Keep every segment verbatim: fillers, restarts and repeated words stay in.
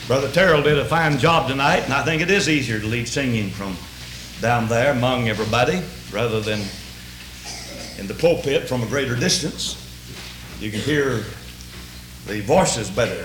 Brother Terrell did a fine job tonight, and I think it is easier to lead singing from down there among everybody rather than in the pulpit from a greater distance. You can hear the voices better.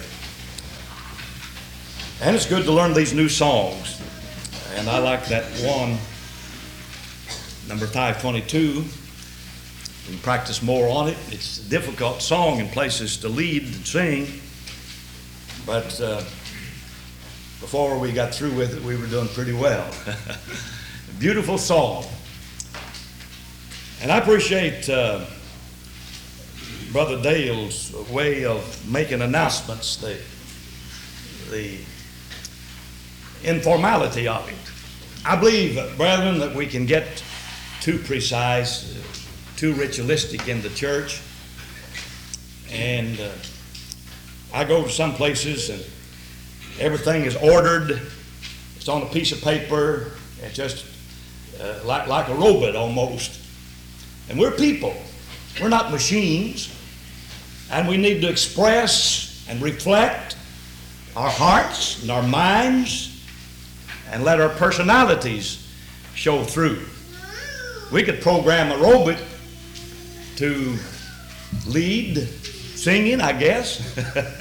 And it's good to learn these new songs. And I like that one, number five twenty-two. We can practice more on it. It's a difficult song in places to lead and sing. But uh, before we got through with it, we were doing pretty well. Beautiful song. And I appreciate uh, Brother Dale's way of making announcements, the, the informality of it. I believe, uh, brethren, that we can get too precise, uh, too ritualistic in the church. And uh, I go to some places and everything is ordered. It's on a piece of paper. It's just uh, like, like a robot almost. And we're people. We're not machines. And we need to express and reflect our hearts and our minds and let our personalities show through. We could program a robot to lead singing, I guess,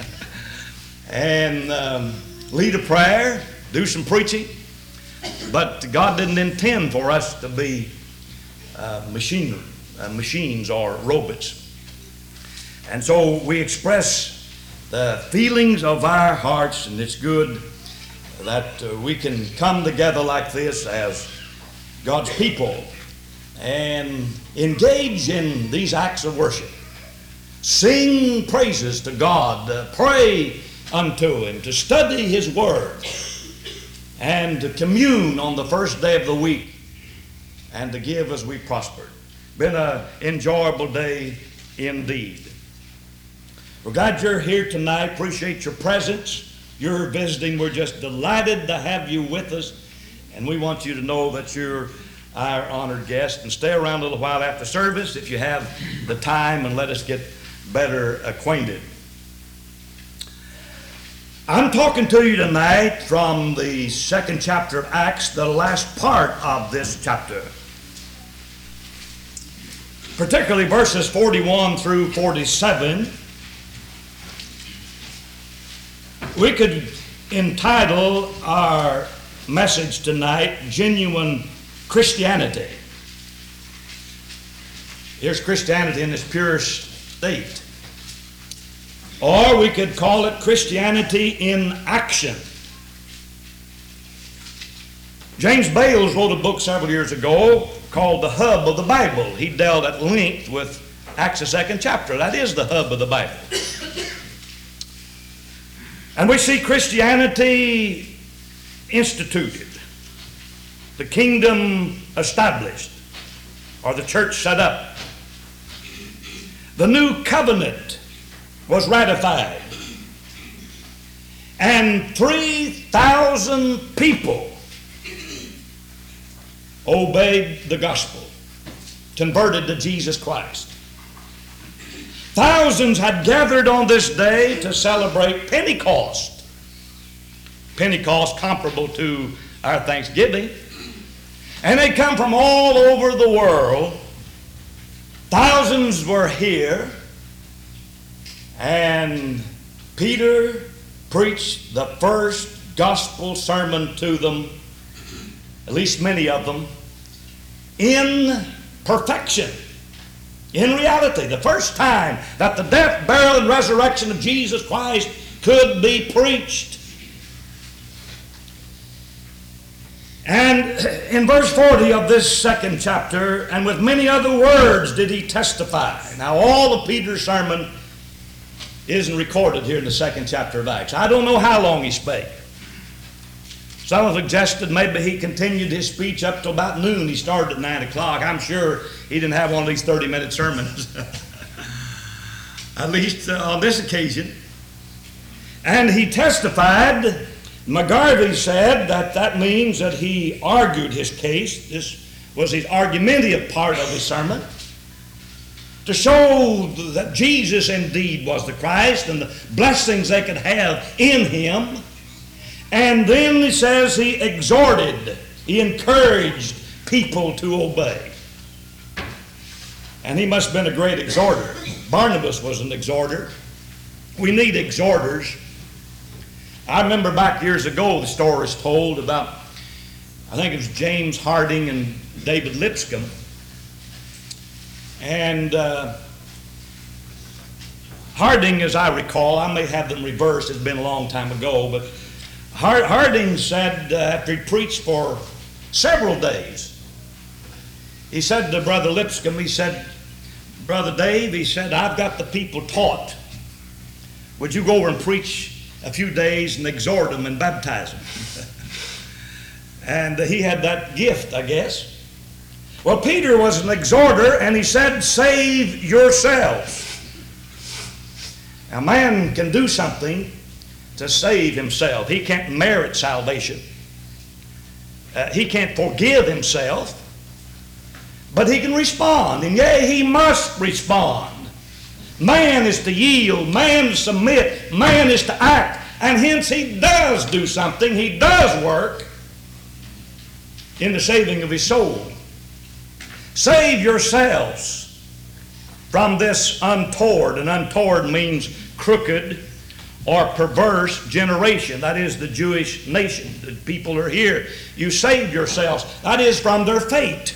and um, lead a prayer, do some preaching. But God didn't intend for us to be uh, machinery, uh, machines or robots. And so we express the feelings of our hearts, and it's good that uh, we can come together like this as God's people and engage in these acts of worship. Sing praises to God, uh, pray unto Him, to study His Word, and to commune on the first day of the week, and to give as we prospered. Been an enjoyable day indeed. We're glad you're here tonight. Appreciate your presence. You're visiting. We're just delighted to have you with us, and we want you to know that you're our honored guest. And stay around a little while after service if you have the time, and let us get better acquainted. I'm talking to you tonight from the second chapter of Acts, the last part of this chapter, particularly verses forty-one through forty-seven. We could entitle our message tonight, Genuine Christianity. Here's Christianity in its purest state. Or we could call it Christianity in action. James Bales wrote a book several years ago called The Hub of the Bible. He dealt at length with Acts, the second chapter. That is the hub of the Bible. And we see Christianity instituted, the kingdom established, or the church set up. The new covenant was ratified, and three thousand people obeyed the gospel, converted to Jesus Christ. Thousands had gathered on this day to celebrate Pentecost. Pentecost comparable to our Thanksgiving. And they come from all over the world. Thousands were here. And Peter preached the first gospel sermon to them, at least many of them, in perfection. In reality, the first time that the death, burial, and resurrection of Jesus Christ could be preached. And in verse forty of this second chapter, and with many other words did he testify. Now all of Peter's sermon isn't recorded here in the second chapter of Acts. I don't know how long he spake. Some have suggested maybe he continued his speech up to about noon. He started at nine o'clock. I'm sure he didn't have one of these thirty-minute sermons, at least uh, on this occasion. And he testified. McGarvey said that that means that he argued his case. This was his argumentative part of his sermon, to show that Jesus indeed was the Christ and the blessings they could have in him. And then he says he exhorted, he encouraged people to obey. And he must have been a great exhorter. Barnabas was an exhorter. We need exhorters. I remember back years ago, the story was told about, I think it was James Harding and David Lipscomb. And uh, Harding, as I recall, I may have them reversed, it's been a long time ago, but Harding said uh, after he preached for several days, he said to Brother Lipscomb, he said, Brother Dave, he said, I've got the people taught. Would you go over and preach a few days and exhort them and baptize them? And uh, he had that gift, I guess. Well, Peter was an exhorter, and he said, save yourselves. A man can do something to save himself. He can't merit salvation. Uh, he can't forgive himself. But he can respond, and yea, he must respond. Man is to yield, man to submit, man is to act, and hence he does do something, he does work in the saving of his soul. Save yourselves from this untoward, and untoward means crooked or perverse generation. That is the Jewish nation. The people are here. You save yourselves. That is from their fate.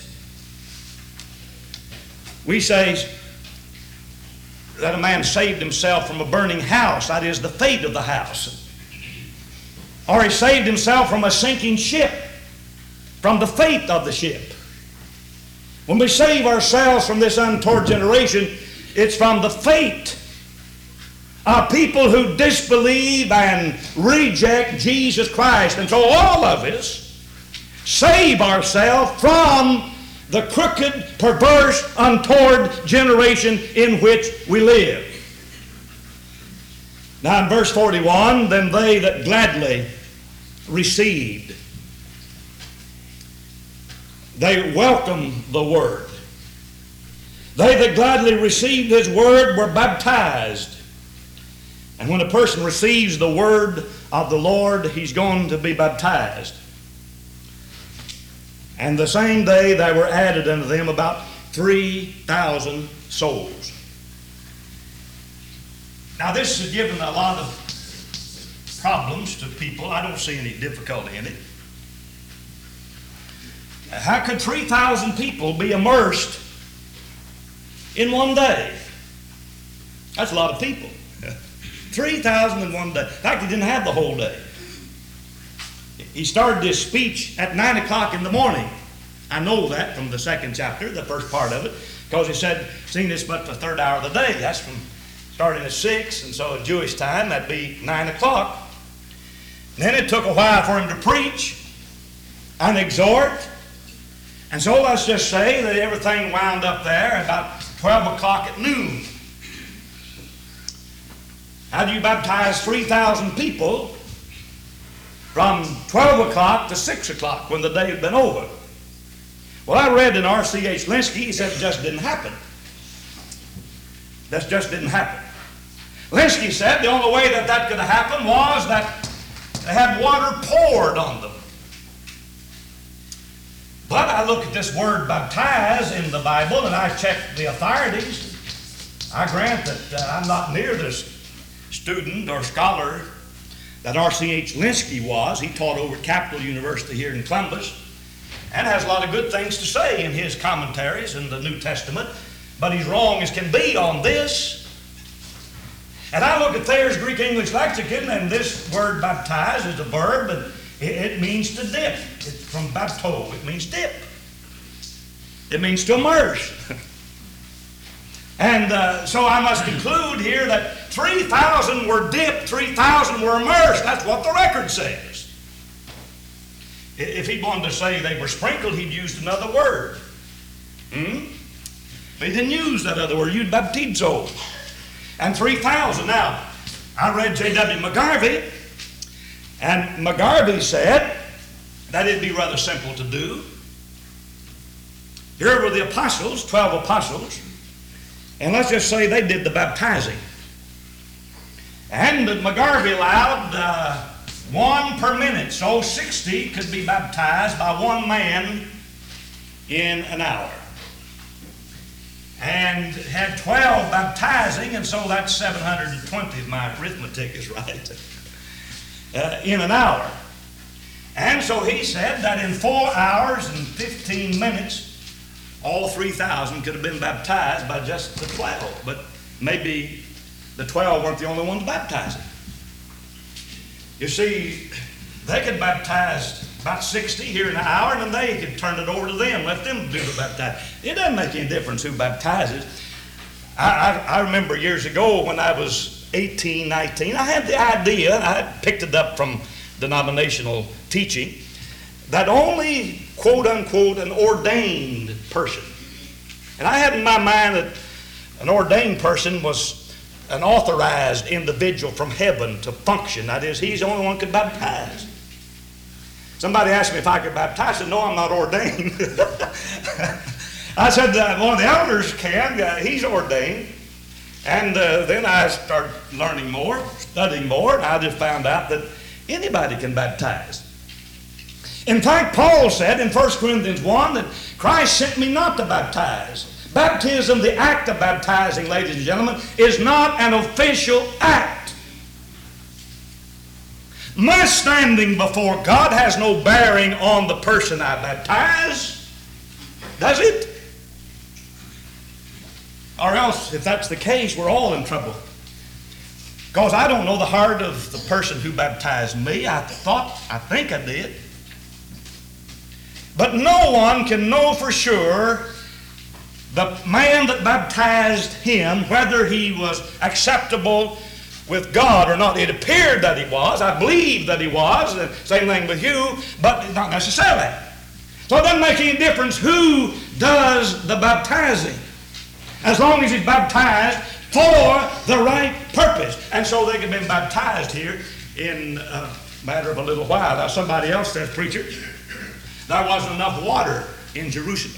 We say that a man saved himself from a burning house. That is the fate of the house. Or he saved himself from a sinking ship, from the fate of the ship. When we save ourselves from this untoward generation, it's from the fate of people who disbelieve and reject Jesus Christ. And so all of us save ourselves from the crooked, perverse, untoward generation in which we live. Now in verse forty-one, then they that gladly received, they welcomed the word. They that gladly received his word were baptized. And when a person receives the word of the Lord, he's going to be baptized. And the same day there were added unto them about three thousand souls. Now this has given a lot of problems to people. I don't see any difficulty in it. How could three thousand people be immersed in one day? That's a lot of people. three thousand in one day. In fact, he didn't have the whole day. He started this speech at nine o'clock in the morning. I know that from the second chapter, the first part of it, because he said, seeing this but the third hour of the day. That's from starting at six, and so at Jewish time, that'd be nine o'clock. Then it took a while for him to preach and exhort. And so let's just say that everything wound up there about twelve o'clock at noon. How do you baptize three thousand people from twelve o'clock to six o'clock when the day had been over? Well, I read in R C H Lenski, he said it just didn't happen. That just didn't happen. Lenski said the only way that that could have happened was that they had water poured on them. But I look at this word baptize in the Bible, and I check the authorities. I grant that uh, I'm not near this student or scholar that R C H Lenski was. He taught over at Capital University here in Columbus and has a lot of good things to say in his commentaries in the New Testament, but he's wrong as can be on this. And I look at Thayer's Greek English lexicon, and this word baptize is a verb, and it, it means to dip. It's from bapto. It means dip. It means to immerse. And uh, so I must conclude here that three thousand were dipped, three thousand were immersed. That's what the record says. If he wanted to say they were sprinkled, he'd used another word. Hmm? But he didn't use that other word. He used baptizo. And three thousand. Now, I read J W McGarvey, and McGarvey said that it'd be rather simple to do. Here were the apostles, twelve apostles, and let's just say they did the baptizing. And McGarvey allowed uh, one per minute. So sixty could be baptized by one man in an hour. And had twelve baptizing, and so that's seven hundred twenty if my arithmetic is right, uh, in an hour. And so he said that in four hours and fifteen minutes, all three thousand could have been baptized by just the twelve. But maybe the twelve weren't the only ones baptizing. You see, they could baptize about sixty here in an hour, and then they could turn it over to them, let them do the baptizing. It doesn't make any difference who baptizes. I, I, I remember years ago when I was eighteen, nineteen, I had the idea, I picked it up from denominational teaching, that only, quote unquote, an ordained person. And I had in my mind that an ordained person was an authorized individual from heaven to function. That is, he's the only one who could baptize. Somebody asked me if I could baptize. I said, no, I'm not ordained. I said, uh, one of the elders can. Uh, he's ordained. And uh, then I started learning more, studying more, and I just found out that anybody can baptize. In fact, Paul said in First Corinthians one that Christ sent me not to baptize. Baptism, the act of baptizing, ladies and gentlemen, is not an official act. My standing before God has no bearing on the person I baptize, does it? Or else, if that's the case, we're all in trouble. Because I don't know the heart of the person who baptized me. I thought, I think I did. But no one can know for sure the man that baptized him, whether he was acceptable with God or not. It appeared that he was. I believe that he was. Same thing with you, but not necessarily. So it doesn't make any difference who does the baptizing, as long as he's baptized for the right purpose. And so they can be baptized here in a matter of a little while. Now somebody else says, preacher, there wasn't enough water in Jerusalem.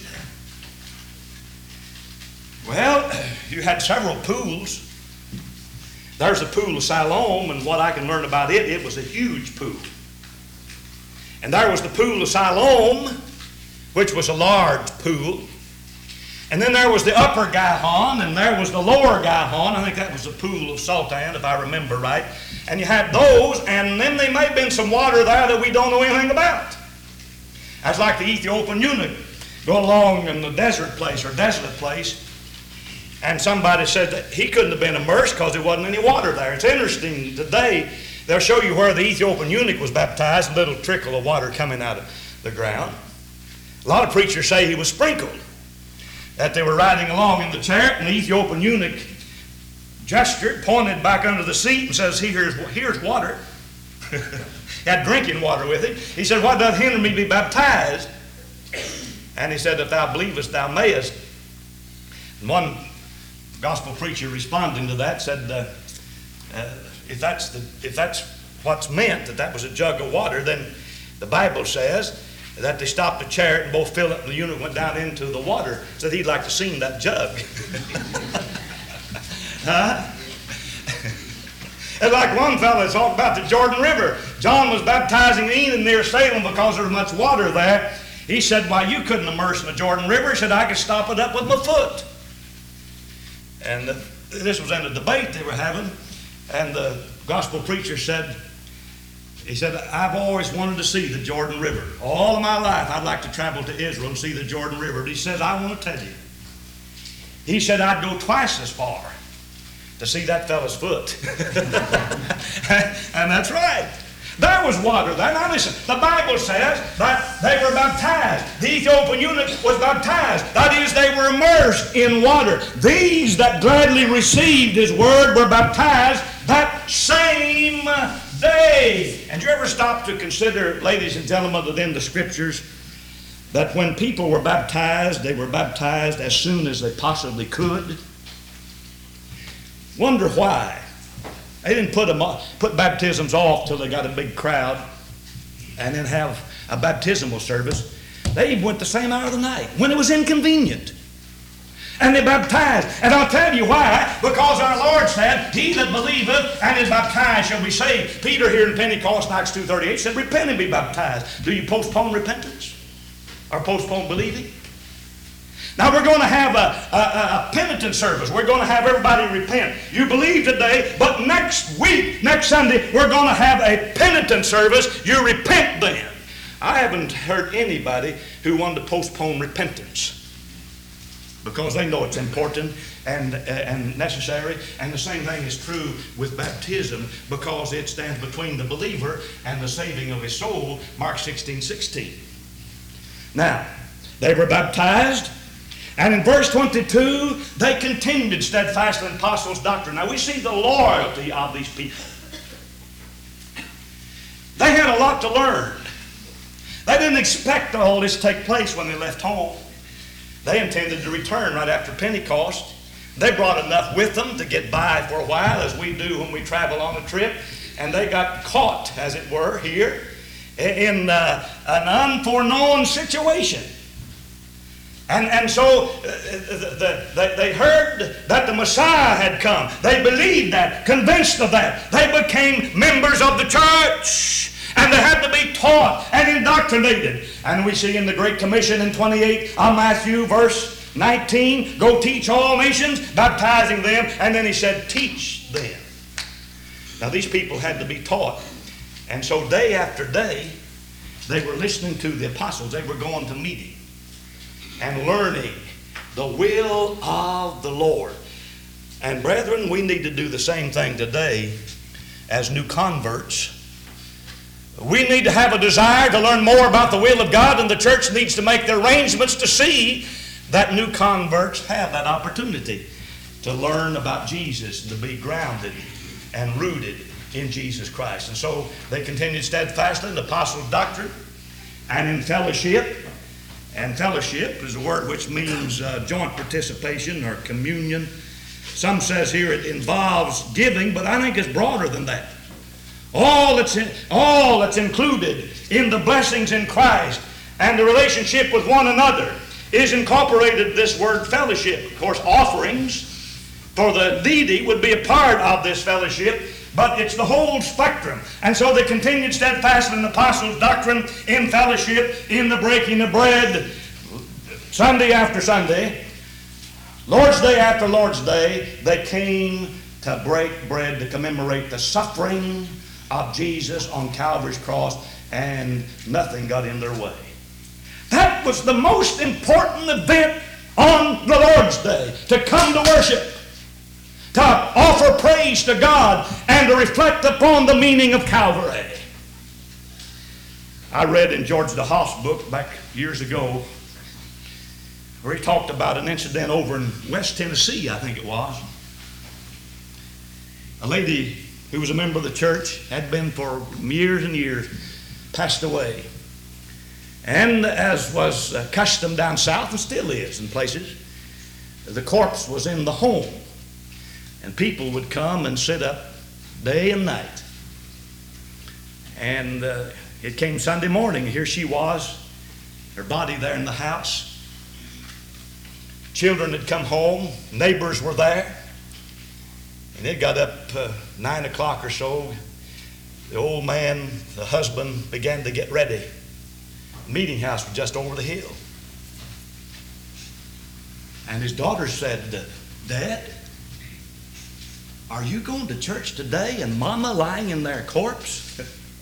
Well, you had several pools. There's the pool of Siloam, and what I can learn about it, it was a huge pool. And there was the pool of Siloam, which was a large pool. And then there was the upper Gihon, and there was the lower Gihon. I think that was the pool of Sultan, if I remember right. And you had those, and then there may have been some water there that we don't know anything about. That's like the Ethiopian eunuch going along in the desert place or desolate place. And somebody said that he couldn't have been immersed because there wasn't any water there. It's interesting today, they'll show you where the Ethiopian eunuch was baptized, a little trickle of water coming out of the ground. A lot of preachers say he was sprinkled, that they were riding along in the chariot, and the Ethiopian eunuch gestured, pointed back under the seat, and says, here's, here's water. He had drinking water with him. He said, what doth hinder me to be baptized? And he said, if thou believest, thou mayest. And one gospel preacher responding to that said, uh, uh, if that's the, if that's what's meant, that that was a jug of water, then the Bible says that they stopped the chariot and both Philip and the eunuch went down into the water. Said he'd like to see that jug. Huh? It's like one fellow talked about the Jordan River. John was baptizing in Eden near Salem because there was much water there. He said, why, you couldn't immerse in the Jordan River. He said, I could stop it up with my foot. And the, this was in a debate they were having, and the gospel preacher said, he said, I've always wanted to see the Jordan River. All of my life, I'd like to travel to Israel and see the Jordan River. But he says, I want to tell you. He said, I'd go twice as far to see that fellow's foot. And that's right. There was water there. Now listen, the Bible says that they were baptized. The Ethiopian eunuch was baptized. That is, they were immersed in water. These that gladly received his word were baptized that same day. And you ever stop to consider, ladies and gentlemen, that in the scriptures, that when people were baptized, they were baptized as soon as they possibly could? Wonder why. They didn't put, them off, put baptisms off till they got a big crowd and then have a baptismal service. They even went the same hour of the night when it was inconvenient. and they baptized. And I'll tell you why. Because our Lord said, he that believeth and is baptized shall be saved. Peter here in Pentecost, Acts two thirty-eight, said, repent and be baptized. Do you postpone repentance? Or postpone believing? Now we're going to have a, a, a penitent service. We're going to have everybody repent. You believe today, but next week, next Sunday, we're going to have a penitent service. You repent then. I haven't heard anybody who wanted to postpone repentance because they know it's important and, uh, and necessary. And the same thing is true with baptism because it stands between the believer and the saving of his soul. Mark sixteen sixteen. Now, they were baptized. And in verse twenty-two, they continued steadfast in apostles' doctrine. Now we see the loyalty of these people. They had a lot to learn. They didn't expect all this to take place when they left home. They intended to return right after Pentecost. They brought enough with them to get by for a while, as we do when we travel on a trip. And they got caught, as it were, here in uh, an unforeknown situation. And, and so uh, the, the, they heard that the Messiah had come. They believed that, convinced of that. They became members of the church. And they had to be taught and indoctrinated. And we see in the Great Commission in twenty-eight of Matthew, verse nineteen, go teach all nations, baptizing them. And then he said, teach them. Now these people had to be taught. And so day after day, they were listening to the apostles. They were going to meetings and learning the will of the Lord. And brethren, we need to do the same thing today as new converts. We need to have a desire to learn more about the will of God, and the church needs to make the arrangements to see that new converts have that opportunity to learn about Jesus, to be grounded and rooted in Jesus Christ. And so they continued steadfastly in the apostles' doctrine and in fellowship. And fellowship is a word which means uh, joint participation or communion. Some says here it involves giving, but I think it's broader than that. All that's, in, all that's included in the blessings in Christ and the relationship with one another is incorporated this word fellowship. Of course, offerings for the needy would be a part of this fellowship, but it's the whole spectrum. And so they continued steadfast in the apostles' doctrine, in fellowship, in the breaking of bread, Sunday after Sunday, Lord's Day after Lord's Day. They came to break bread to commemorate the suffering of Jesus on Calvary's cross, and nothing got in their way. That was the most important event on the Lord's Day, to come to worship, to offer praise to God, and to reflect upon the meaning of Calvary. I read in George DeHoff's book back years ago where he talked about an incident over in West Tennessee, I think it was. A lady who was a member of the church, had been for years and years, passed away. And as was uh, custom down south, and still is in places, the corpse was in the home. And people would come and sit up day and night. And uh, it came Sunday morning, here she was, her body there in the house. Children had come home, neighbors were there. And it got up uh, nine o'clock or so. The old man, the husband, began to get ready. The meeting house was just over the hill. And his daughter said, Dad, are you going to church today and Mama lying in their corpse?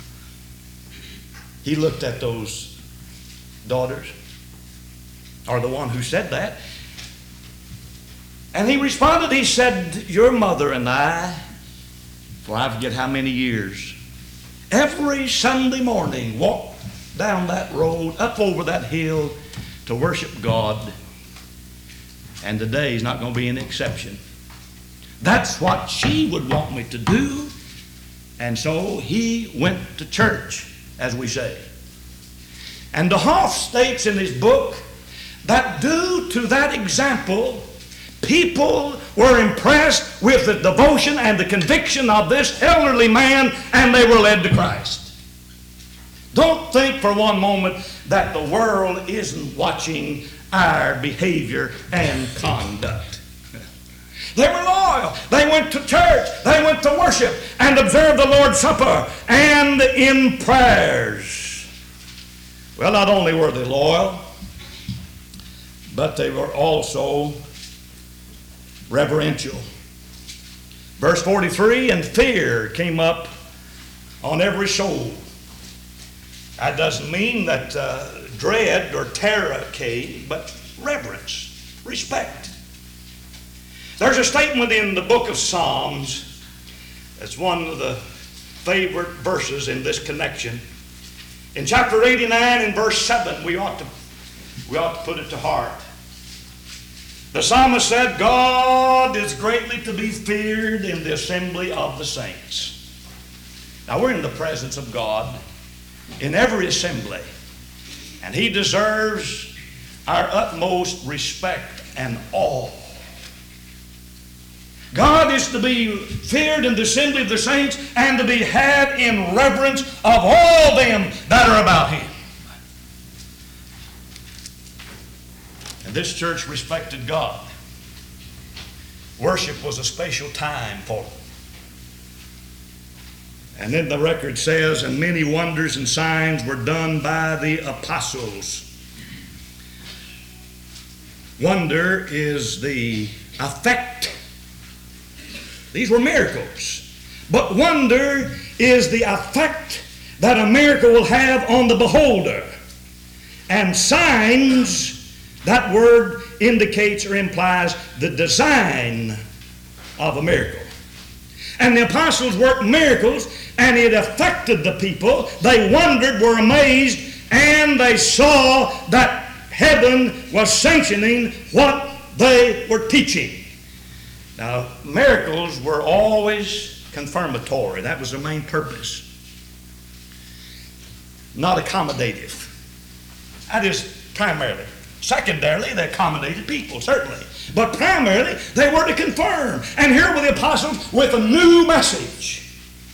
He looked at those daughters, or the one who said that, and he responded, he said, your mother and I, for I forget how many years, every Sunday morning walked down that road, up over that hill to worship God. And today's not going to be an exception. That's what she would want me to do. And so he went to church, as we say. And DeHoff states in his book that due to that example, people were impressed with the devotion and the conviction of this elderly man, and they were led to Christ. Don't think for one moment that the world isn't watching our behavior and conduct. They were loyal. They went to church. They went to worship and observed the Lord's Supper and in prayers. Well, not only were they loyal, but they were also reverential. Verse forty-three, and fear came up on every soul. That doesn't mean that uh, dread or terror came, but reverence, respect. There's a statement in the book of Psalms that's one of the favorite verses in this connection. In chapter eighty-nine and verse seven, we ought to, we ought to put it to heart. The psalmist said, God is greatly to be feared in the assembly of the saints. Now we're in the presence of God in every assembly, and He deserves our utmost respect and awe. God is to be feared in the assembly of the saints and to be had in reverence of all them that are about Him. And this church respected God. Worship was a special time for them. And then the record says, and many wonders and signs were done by the apostles. Wonder is the effect. These were miracles. But wonder is the effect that a miracle will have on the beholder. And signs, that word indicates or implies the design of a miracle. And the apostles worked miracles, and it affected the people. They wondered, were amazed, and they saw that heaven was sanctioning what they were teaching. Now, miracles were always confirmatory. That was their main purpose. Not accommodative. That is primarily. Secondarily, they accommodated people, certainly. But primarily, they were to confirm. And here were the apostles with a new message.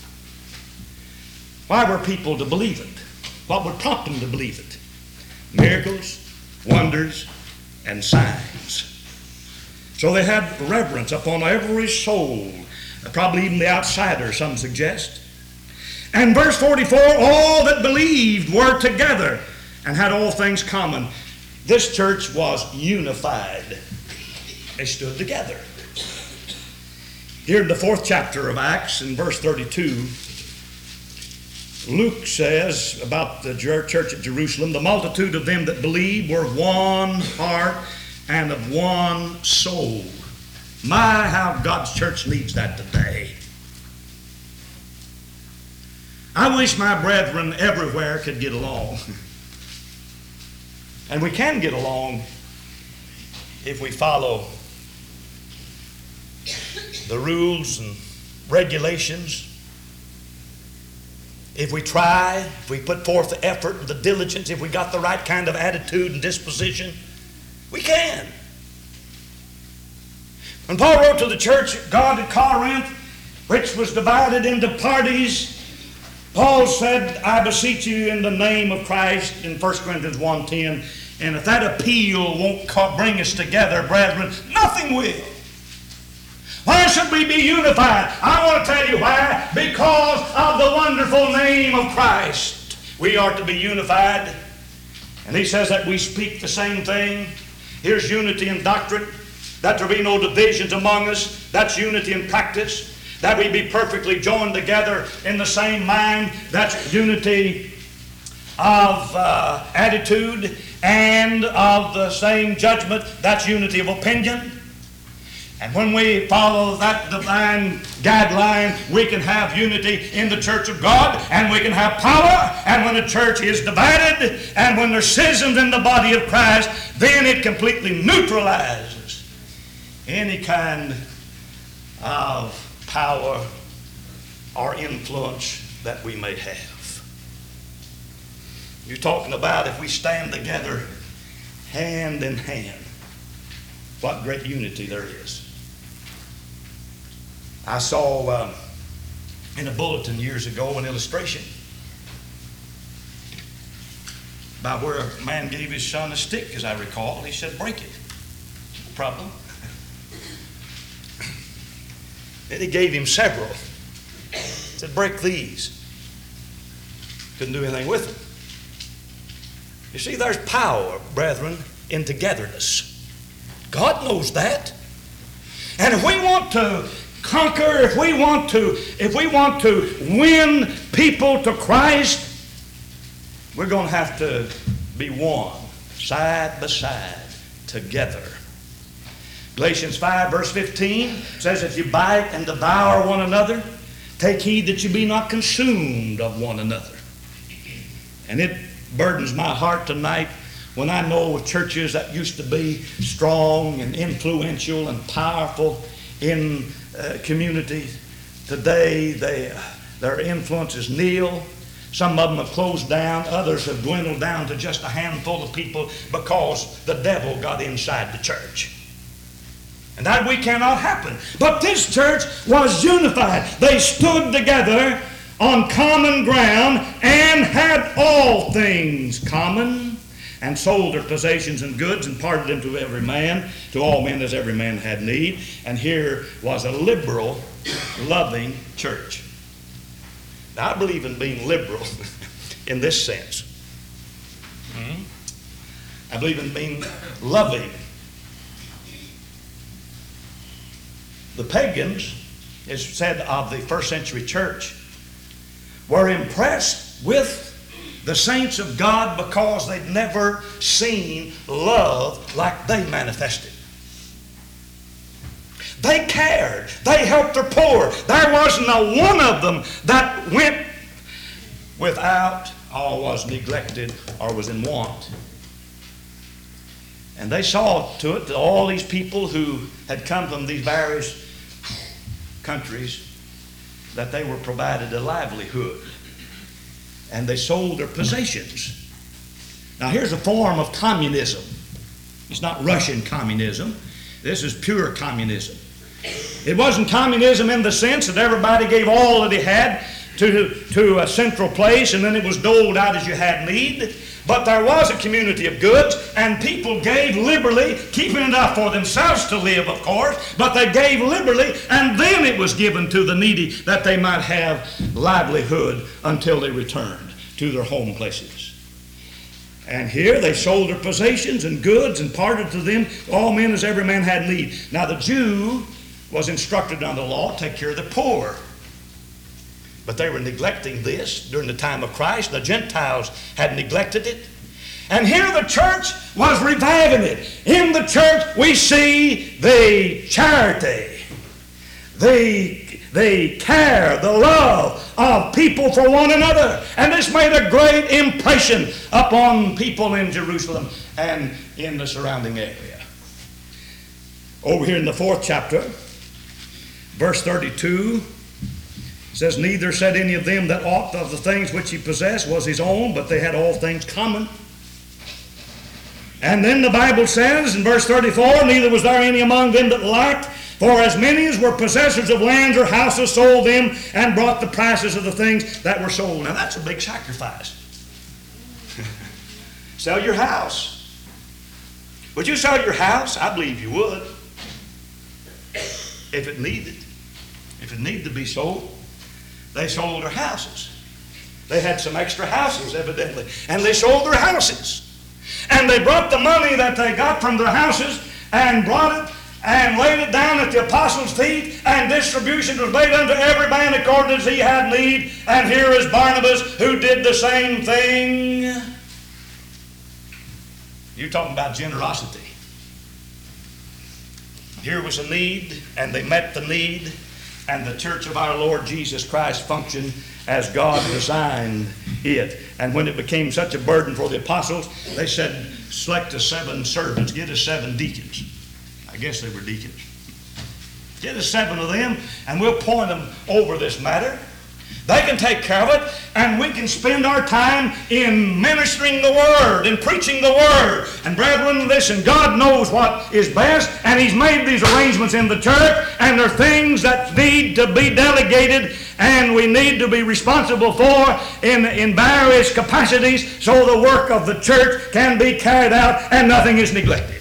Why were people to believe it? What would prompt them to believe it? Miracles, wonders, and signs. So they had reverence upon every soul, probably even the outsider, some suggest. And verse forty-four, all that believed were together and had all things common. This church was unified. They stood together. Here in the fourth chapter of Acts, in verse thirty-two, Luke says about the church at Jerusalem, the multitude of them that believed were of one heart and of one soul. My, how God's church needs that today. I wish my brethren everywhere could get along. And we can get along if we follow the rules and regulations. If we try, if we put forth the effort and the diligence, if we got the right kind of attitude and disposition, we can. When Paul wrote to the church of God at Corinth, which was divided into parties, Paul said, I beseech you in the name of Christ in First Corinthians one ten, and if that appeal won't bring us together, brethren, nothing will. Why should we be unified? I want to tell you why. Because of the wonderful name of Christ. We are to be unified. And he says that we speak the same thing. Here's unity in doctrine, that there be no divisions among us. That's unity in practice. That we be perfectly joined together in the same mind. That's unity of uh, attitude and of the same judgment. That's unity of opinion. And when we follow that divine guideline, we can have unity in the church of God, and we can have power. And when the church is divided, and when there's schisms in the body of Christ, then it completely neutralizes any kind of power or influence that we may have. You're talking about if we stand together hand in hand, what great unity there is. I saw uh, in a bulletin years ago an illustration about where a man gave his son a stick, as I recall. He said, break it. No problem. Then he gave him several. He said, break these. Couldn't do anything with them. You see, there's power, brethren, in togetherness. God knows that. And if we want to conquer, if we want to, if we want to win people to Christ, we're going to have to be one, side by side, together. Galatians five, verse fifteen says, if you bite and devour one another, take heed that you be not consumed of one another. And it burdens my heart tonight when I know of churches that used to be strong and influential and powerful in uh, communities. Today, they, uh, their influence is nil. Some of them have closed down. Others have dwindled down to just a handful of people because the devil got inside the church. And that we cannot happen. But this church was unified. They stood together on common ground and had all things common, and sold their possessions and goods and parted them to every man, to all men as every man had need. And here was a liberal, loving church. Now, I believe in being liberal in this sense. Hmm? I believe in being loving. The pagans, it's said of the first century church, were impressed with the saints of God because they'd never seen love like they manifested. They cared. They helped the poor. There wasn't a one of them that went without or was neglected or was in want. And they saw to it that all these people who had come from these various countries, that they were provided a livelihood. And they sold their possessions. Now here's a form of communism. It's not Russian communism. This is pure communism. It wasn't communism in the sense that everybody gave all that he had to, to a central place and then it was doled out as you had need. But there was a community of goods, and people gave liberally, keeping enough for themselves to live, of course, but they gave liberally, and then it was given to the needy that they might have livelihood until they returned to their home places. And here they sold their possessions and goods and parted to them all men as every man had need. Now the Jew was instructed under the law to take care of the poor. But they were neglecting this during the time of Christ. The Gentiles had neglected it. And here the church was reviving it. In the church we see the charity, the, the care, the love of people for one another. And this made a great impression upon people in Jerusalem and in the surrounding area. Over here in the fourth chapter, verse thirty-two, says, neither said any of them that aught of the things which he possessed was his own, but they had all things common. And then the Bible says in verse thirty-four, neither was there any among them that lacked, for as many as were possessors of lands or houses sold them and brought the prices of the things that were sold. Now that's a big sacrifice. Sell your house. Would you sell your house? I believe you would. If it needed. If it needed to be sold. They sold their houses. They had some extra houses, evidently. And they sold their houses. And they brought the money that they got from their houses and brought it and laid it down at the apostles' feet, and distribution was made unto every man according as he had need. And here is Barnabas, who did the same thing. You're talking about generosity. Here was a need, and they met the need. And the church of our Lord Jesus Christ functioned as God designed it. And when it became such a burden for the apostles, they said, select us seven servants, get us seven deacons. I guess they were deacons. Get us seven of them, and we'll point them over this matter. They can take care of it, and we can spend our time in ministering the Word and preaching the Word. And brethren, listen, God knows what is best, and He's made these arrangements in the church, and there are things that need to be delegated and we need to be responsible for in, in various capacities so the work of the church can be carried out and nothing is neglected.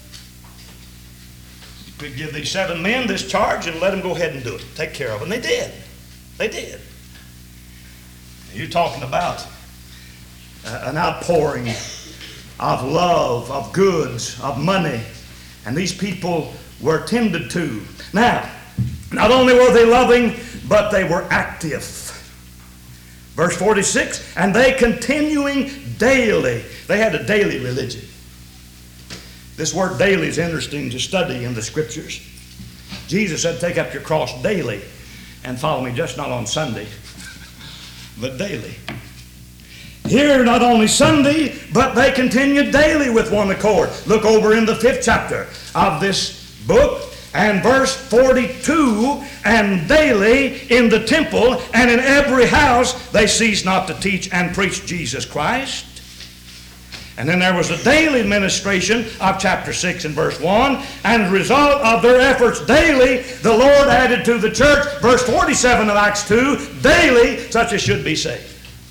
You could give these seven men this charge and let them go ahead and do it. Take care of it. And they did. They did. You're talking about uh, an outpouring of love, of goods, of money. And these people were tended to. Now, not only were they loving, but they were active. Verse forty-six, and they continuing daily. They had a daily religion. This word daily is interesting to study in the Scriptures. Jesus said, take up your cross daily and follow me, just not on Sunday, but daily. Here, not only Sunday, but they continued daily with one accord. Look over in the fifth chapter of this book and verse forty-two, and daily in the temple and in every house they ceased not to teach and preach Jesus Christ. And then there was a daily ministration of chapter six and verse one, and as a result of their efforts daily, the Lord added to the church, verse forty-seven of Acts two, daily such as should be saved.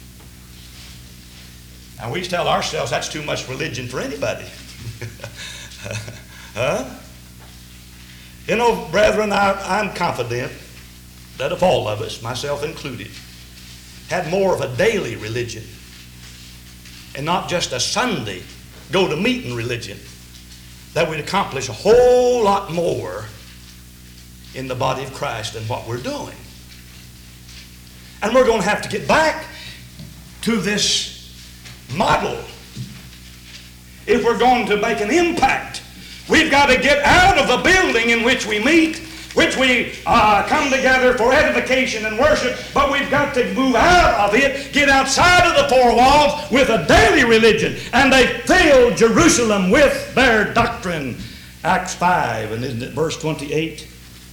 Now we tell ourselves that's too much religion for anybody. Huh? You know, brethren, I, I'm confident that if all of us, myself included, had more of a daily religion and not just a Sunday go-to-meeting religion, that we'd accomplish a whole lot more in the body of Christ than what we're doing. And we're going to have to get back to this model. If we're going to make an impact, we've got to get out of the building in which we meet, which we uh, come together for edification and worship, but we've got to move out of it, get outside of the four walls with a daily religion. And they filled Jerusalem with their doctrine. Acts five, and isn't it verse twenty-eight?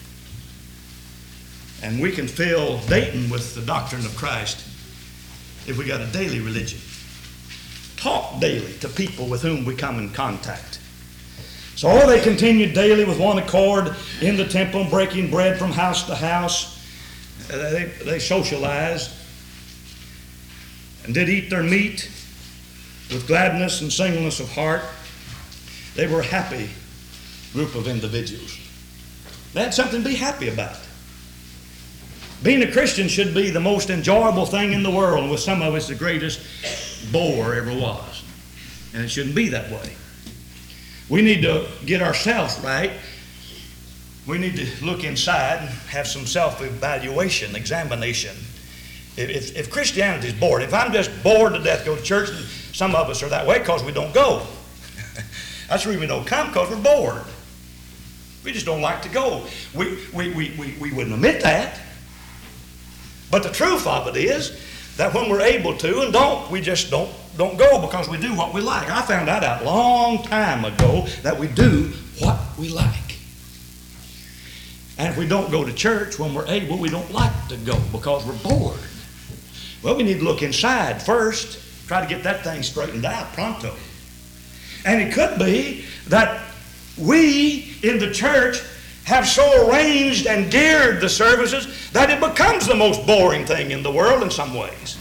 And we can fill Dayton with the doctrine of Christ if we got a daily religion. Talk daily to people with whom we come in contact. So they continued daily with one accord in the temple, breaking bread from house to house. They, they socialized and did eat their meat with gladness and singleness of heart. They were a happy group of individuals. They had something to be happy about. Being a Christian should be the most enjoyable thing in the world, and with some of us the greatest bore ever was. And it shouldn't be that way. We need to get ourselves right. We need to look inside and have some self-evaluation, examination. If, if, if Christianity is bored, if I'm just bored to death, go to church, and some of us are that way because we don't go. That's the reason we don't come, because we're bored. We just don't like to go. We, we, we, we, we wouldn't admit that. But the truth of it is that when we're able to and don't, we just don't, don't go because we do what we like. I found that out a long time ago, that we do what we like. And if we don't go to church when we're able, we don't like to go because we're bored. Well, we need to look inside first, try to get that thing straightened out pronto. And it could be that we in the church have so arranged and geared the services that it becomes the most boring thing in the world in some ways.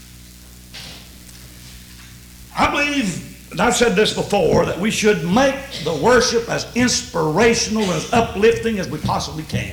I believe, and I've said this before, that we should make the worship as inspirational, as uplifting as we possibly can.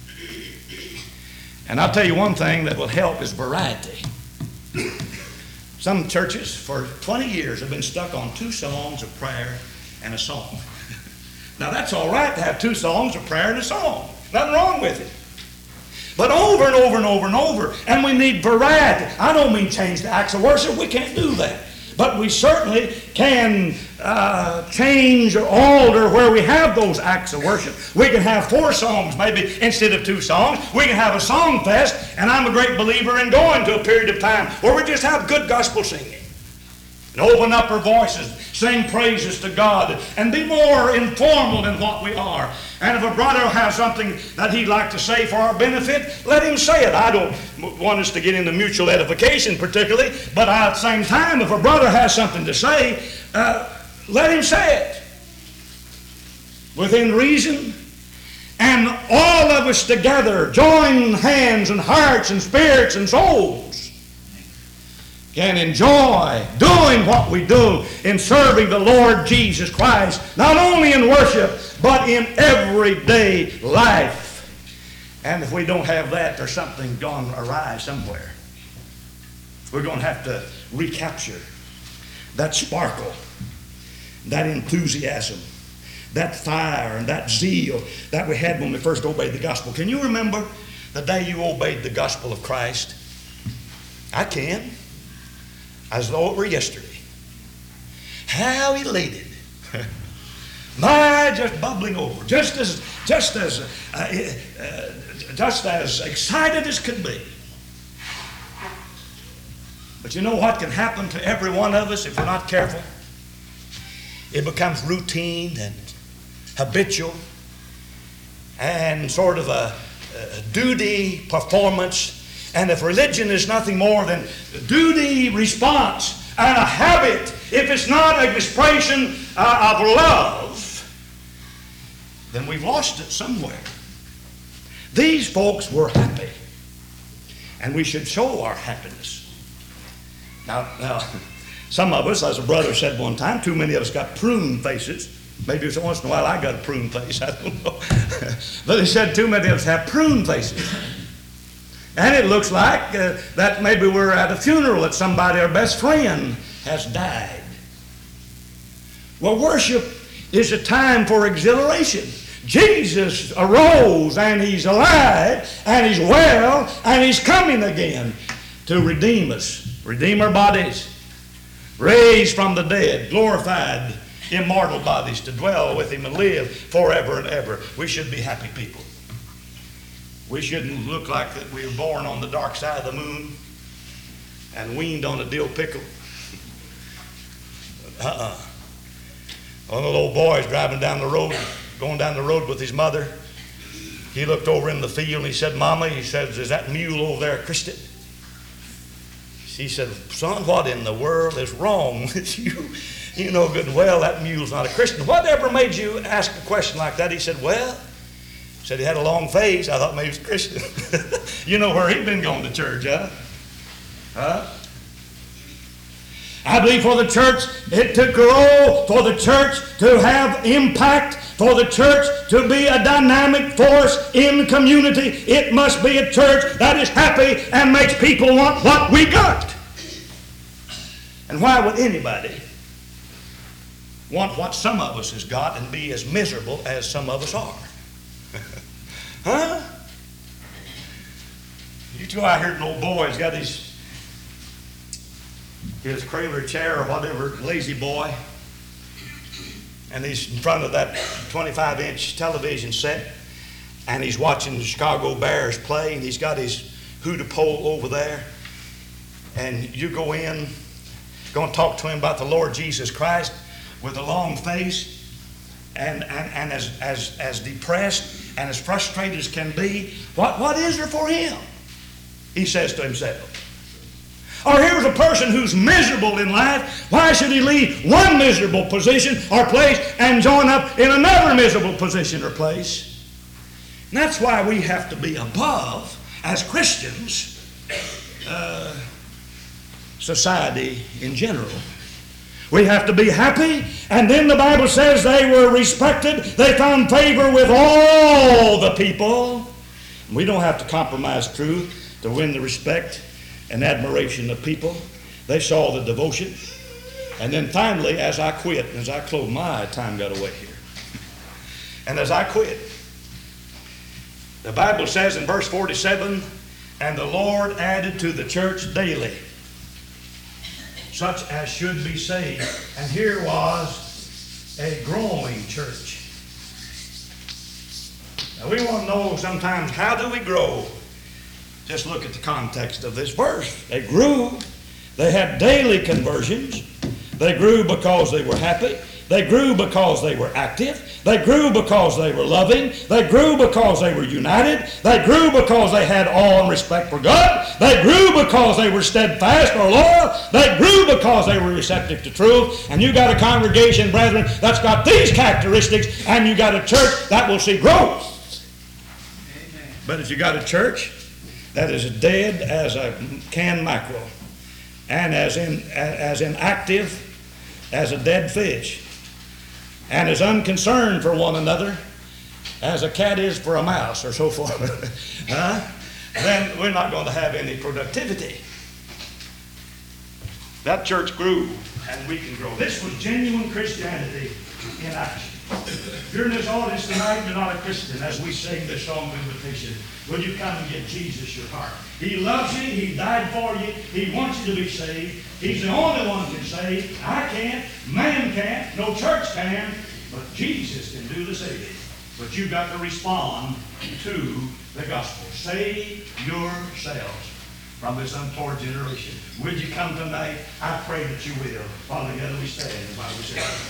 And I'll tell you one thing that will help is variety. Some churches for twenty years have been stuck on two songs of prayer and a song. Now that's all right to have two songs of prayer and a song. Nothing wrong with it. But over and over and over and over, and we need variety. I don't mean change the acts of worship. We can't do that. But we certainly can uh, change or alter where we have those acts of worship. We can have four songs maybe instead of two songs. We can have a song fest, and I'm a great believer in going to a period of time where we just have good gospel singing. And open up our voices, sing praises to God, and be more informal than what we are. And if a brother has something that he'd like to say for our benefit, let him say it. I don't want us to get into mutual edification particularly, but at the same time, if a brother has something to say, uh, let him say it. Within reason and all of us together join hands and hearts and spirits and souls can enjoy doing what we do in serving the Lord Jesus Christ, not only in worship, but in everyday life. And if we don't have that, there's something gone awry somewhere. We're going to have to recapture that sparkle, that enthusiasm, that fire and that zeal that we had when we first obeyed the gospel. Can you remember the day you obeyed the gospel of Christ? I can, as though it were yesterday. How elated. My, just bubbling over, just as just as uh, uh, just as excited as could be. But you know what can happen to every one of us if we're not careful? It becomes routine and habitual and sort of a, a duty performance. And if religion is nothing more than duty response and a habit, if it's not an expression uh, of love, then we've lost it somewhere. These folks were happy, and we should show our happiness. Now, now, some of us, as a brother said one time, too many of us got prune faces. Maybe once in a while I got a prune face, I don't know. But he said too many of us have prune faces. And it looks like uh, that maybe we're at a funeral that somebody, our best friend, has died. Well, worship is a time for exhilaration. Jesus arose and he's alive and he's well and he's coming again to redeem us. Redeem our bodies, raised from the dead, glorified, immortal bodies to dwell with him and live forever and ever. We should be happy people. We shouldn't look like that we were born on the dark side of the moon and weaned on a dill pickle. Uh-uh. One of the little boys driving down the road, going down the road with his mother, he looked over in the field and he said, Mama, he said, is that mule over there Christian? He said, son, what in the world is wrong with you? You know good and well that mule's not a Christian. Whatever made you ask a question like that? He said, well, said he had a long face. I thought maybe he was a Christian. You know where he'd been going to church, huh? Huh? I believe for the church, it to grow, for the church to have impact, for the church to be a dynamic force in the community, it must be a church that is happy and makes people want what we got. And why would anybody want what some of us has got and be as miserable as some of us are? Huh? You two out here, an old boy's got his his cradle chair or whatever, lazy boy, and he's in front of that twenty-five inch television set, and he's watching the Chicago Bears play, and he's got his hooter pole over there, and you go in, going to talk to him about the Lord Jesus Christ with a long face, and, and, and as, as, as depressed and as frustrated as can be. What, what is there for him? He says to himself. Or here's a person who's miserable in life. Why should he leave one miserable position or place and join up in another miserable position or place? And that's why we have to be above, as Christians, uh, society in general. We have to be happy, and then the Bible says they were respected. They found favor with all the people. We don't have to compromise truth to win the respect and admiration of people. They saw the devotion. And then finally, as I quit, as I closed, my time got away here. And as I quit, the Bible says in verse forty-seven, and the Lord added to the church daily such as should be saved. And here was a growing church. Now we want to know sometimes, how do we grow? Just look at the context of this verse. They grew. They had daily conversions. They grew because they were happy. They grew because they were active. They grew because they were loving. They grew because they were united. They grew because they had awe and respect for God. They grew because they were steadfast or loyal. They grew because they were receptive to truth. And you got a congregation, brethren, that's got these characteristics, and you got a church that will see growth. But if you got a church that is as dead as a canned mackerel, and as in, as inactive as a dead fish, and as unconcerned for one another as a cat is for a mouse, or so forth, huh? Then we're not going to have any productivity. That church grew, and we can grow. This was genuine Christianity in action. If you're in this audience tonight, you're not a Christian, as we sing this song of invitation. Will you come and give Jesus your heart? He loves you. He died for you. He wants you to be saved. He's the only one who can save. I can't. Man can't. No church can. But Jesus can do the saving. But you've got to respond to the gospel. Save yourselves from this untoward generation. Will you come tonight? I pray that you will. While together we stand, the Bible says.